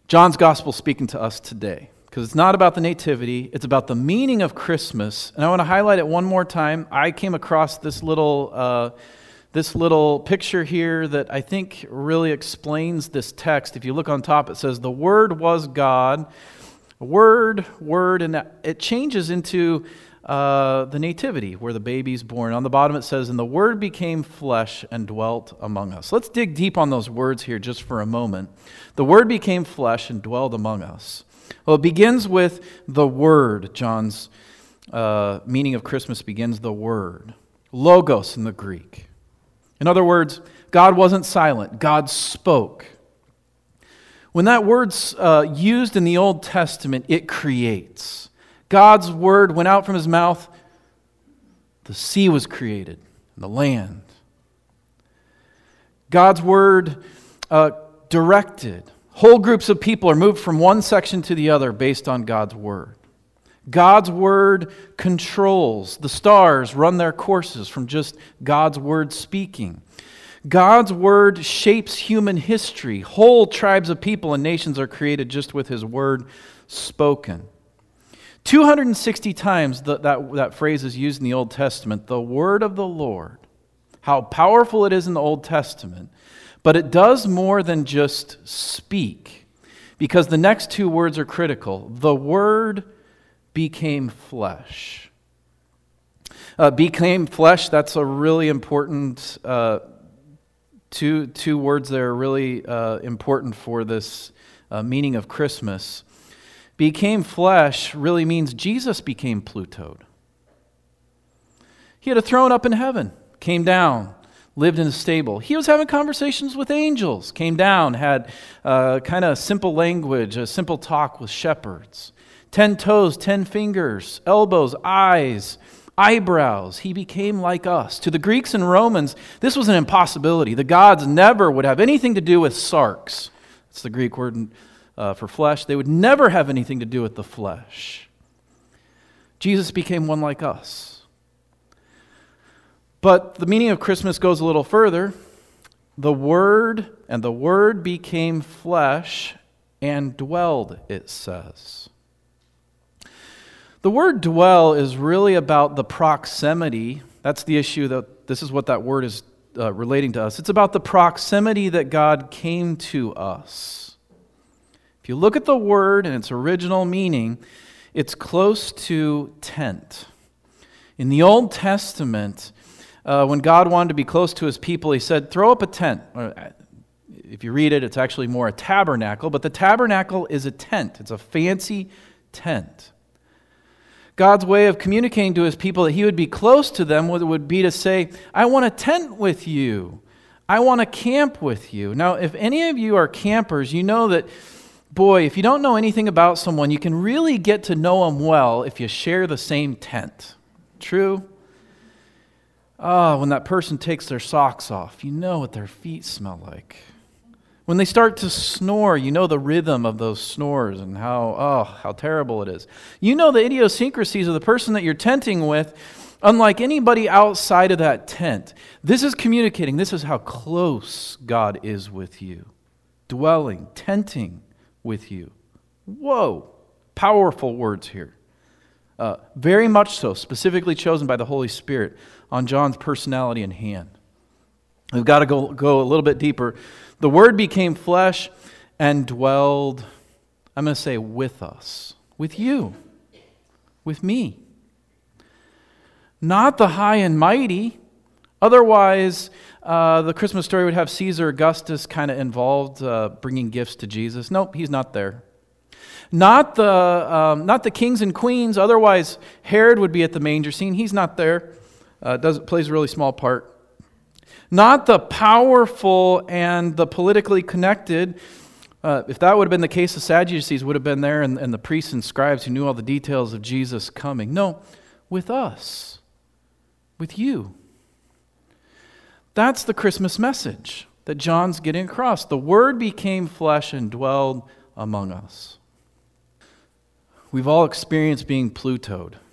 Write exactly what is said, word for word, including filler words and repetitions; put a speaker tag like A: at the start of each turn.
A: John's gospel speaking to us today, because it's not about the nativity, it's about the meaning of Christmas. And I want to highlight it one more time. I came across this little uh, this little picture here that I think really explains this text. If you look on top, it says, "The Word was God." Word, word, and it changes into uh, the nativity, where the baby's born. On the bottom it says, "And the Word became flesh and dwelt among us." Let's dig deep on those words here just for a moment. The Word became flesh and dwelled among us. Well, it begins with the Word. John's uh, meaning of Christmas begins the Word. Logos in the Greek. In other words, God wasn't silent. God spoke. When that word's uh, used in the Old Testament, it creates. God's word went out from his mouth. The sea was created, and the land. God's word uh, directed. Whole groups of people are moved from one section to the other based on God's word. God's word controls. The stars run their courses from just God's word speaking. God's word shapes human history. Whole tribes of people and nations are created just with his word spoken. two hundred sixty times the, that, that phrase is used in the Old Testament, the word of the Lord. How powerful it is in the Old Testament. But it does more than just speak, because the next two words are critical. The word became flesh. Uh, became flesh, that's a really important uh, Two two words that are really uh, important for this uh, meaning of Christmas. Became flesh really means Jesus became Plutoed. He had a throne up in heaven, came down, lived in a stable. He was having conversations with angels, came down, had uh, kind of simple language, a simple talk with shepherds. Ten toes, ten fingers, elbows, eyes, eyebrows. He became like us. To the Greeks and Romans, this was an impossibility. The gods never would have anything to do with sarx. That's the Greek word uh, for flesh. They would never have anything to do with the flesh. Jesus became one like us. But the meaning of Christmas goes a little further. The Word, and the Word became flesh and dwelled, it says. The word dwell is really about the proximity. That's the issue. That this is what that word is uh, relating to us. It's about the proximity that God came to us. If you look at the word and its original meaning, it's close to tent. In the Old Testament, uh, when God wanted to be close to his people, he said, throw up a tent. If you read it, it's actually more a tabernacle, but the tabernacle is a tent. It's a fancy tent. God's way of communicating to his people that he would be close to them would be to say, I want to tent with you. I want to camp with you. Now, if any of you are campers, you know that, boy, if you don't know anything about someone, you can really get to know them well if you share the same tent. True? Ah, oh, when that person takes their socks off, you know what their feet smell like. When they start to snore, you know the rhythm of those snores and how, oh, how terrible it is. You know the idiosyncrasies of the person that you're tenting with, unlike anybody outside of that tent. This is communicating. This is how close God is with you. Dwelling, tenting with you. Whoa, powerful words here. Uh, very much so, specifically chosen by the Holy Spirit on John's personality and hand. We've got to go, go a little bit deeper. The Word became flesh and dwelled, I'm going to say, with us, with you, with me. Not the high and mighty. Otherwise, uh, the Christmas story would have Caesar Augustus kind of involved, uh, bringing gifts to Jesus. Nope, he's not there. Not the um, not the kings and queens. Otherwise, Herod would be at the manger scene. He's not there. Uh, does plays a really small part. Not the powerful and the politically connected. Uh, if that would have been the case, the Sadducees would have been there, and, and the priests and scribes who knew all the details of Jesus coming. No, with us, with you. That's the Christmas message that John's getting across. The Word became flesh and dwelled among us. We've all experienced being Plutoed.